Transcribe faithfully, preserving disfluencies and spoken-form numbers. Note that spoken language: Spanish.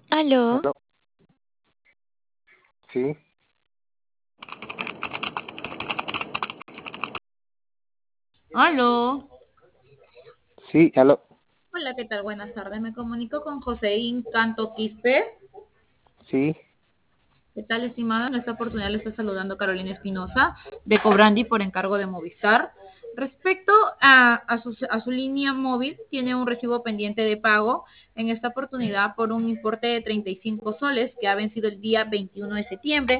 Aló, Aló, sí, Aló. sí, aló, Hola, ¿qué tal? Buenas tardes. Me comunico con Joséín Canto Quispe. sí, ¿Qué tal, estimado? En esta oportunidad le está saludando Carolina Espinosa de Cobrandi por encargo de Movistar. Respecto a, a, su, a su línea móvil, tiene un recibo pendiente de pago en esta oportunidad por un importe de treinta y cinco soles que ha vencido el día veintiuno de septiembre.